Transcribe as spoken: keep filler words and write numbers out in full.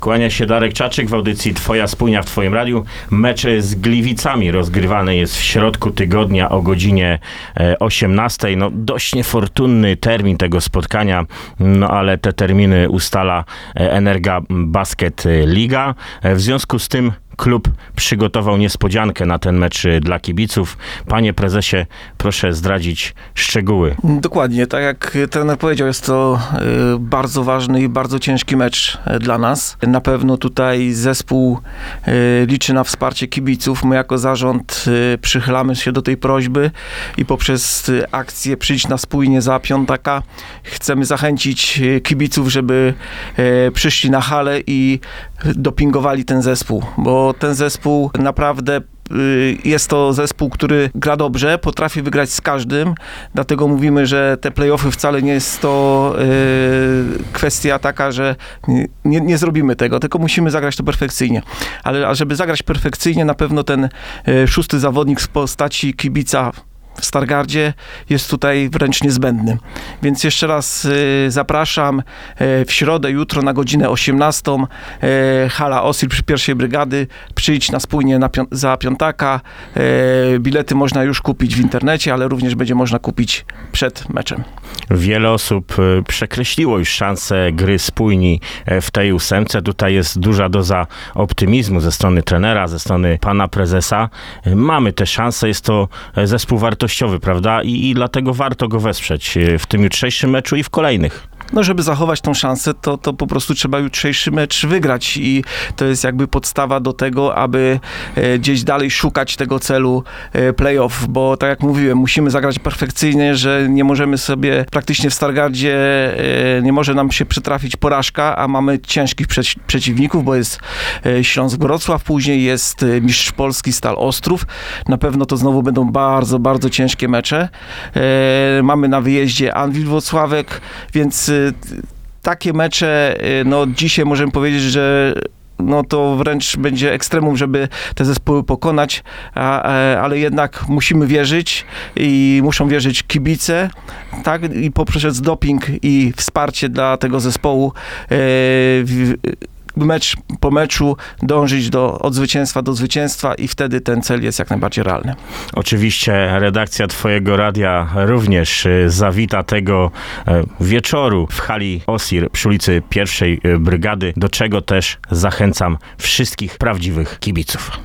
Kłania się Darek Czaczyk w audycji Twoja Spójnia w Twoim radiu. Mecz z Gliwicami rozgrywany jest w środku tygodnia o godzinie osiemnastej. No dość niefortunny termin tego spotkania, no ale te terminy ustala Energa Basket Liga. W związku z tym klub przygotował niespodziankę na ten mecz dla kibiców. Panie prezesie, proszę zdradzić szczegóły. Dokładnie, tak jak trener powiedział, jest to y, bardzo ważny i bardzo ciężki mecz y, dla nas. Na pewno tutaj zespół y, liczy na wsparcie kibiców. My jako zarząd y, przychylamy się do tej prośby i poprzez y, akcję Przyjdź na spójnie za piątaka chcemy zachęcić y, kibiców, żeby y, przyszli na halę i dopingowali ten zespół, bo ten zespół naprawdę jest to zespół, który gra dobrze, potrafi wygrać z każdym, dlatego mówimy, że te play-offy wcale nie jest to yy, kwestia taka, że nie, nie zrobimy tego, tylko musimy zagrać to perfekcyjnie. Ale a żeby zagrać perfekcyjnie, na pewno ten yy, szósty zawodnik w postaci kibica w Stargardzie jest tutaj wręcz niezbędny. Więc jeszcze raz y, zapraszam y, w środę, jutro na godzinę osiemnastą, y, hala Osil przy pierwszej brygady. Przyjdź na spójnie na pią- za piątaka. Y, bilety można już kupić w internecie, ale również będzie można kupić przed meczem. Wiele osób przekreśliło już szansę gry spójni w tej ósemce. Tutaj jest duża doza optymizmu ze strony trenera, ze strony pana prezesa. Mamy te szanse, jest to zespół wartościowy, prawda? I, i dlatego warto go wesprzeć w tym jutrzejszym meczu i w kolejnych. No, żeby zachować tą szansę, to, to po prostu trzeba jutrzejszy mecz wygrać i to jest jakby podstawa do tego, aby e, gdzieś dalej szukać tego celu e, play-off, bo tak jak mówiłem, musimy zagrać perfekcyjnie, że nie możemy sobie praktycznie w Stargardzie, e, nie może nam się przytrafić porażka, a mamy ciężkich przeci- przeciwników, bo jest e, Śląsk Wrocław, później jest e, mistrz Polski Stal Ostrów. Na pewno to znowu będą bardzo, bardzo ciężkie mecze. E, mamy na wyjeździe Anwil Włocławek, więc e, takie mecze, no dzisiaj możemy powiedzieć, że no to wręcz będzie ekstremum, żeby te zespoły pokonać, a, ale jednak musimy wierzyć i muszą wierzyć kibice, tak, i poprzez doping i wsparcie dla tego zespołu e, mecz po meczu dążyć do, od zwycięstwa do zwycięstwa i wtedy ten cel jest jak najbardziej realny. Oczywiście redakcja Twojego radia również zawita tego wieczoru w hali Osir przy ulicy pierwszej Brygady, do czego też zachęcam wszystkich prawdziwych kibiców.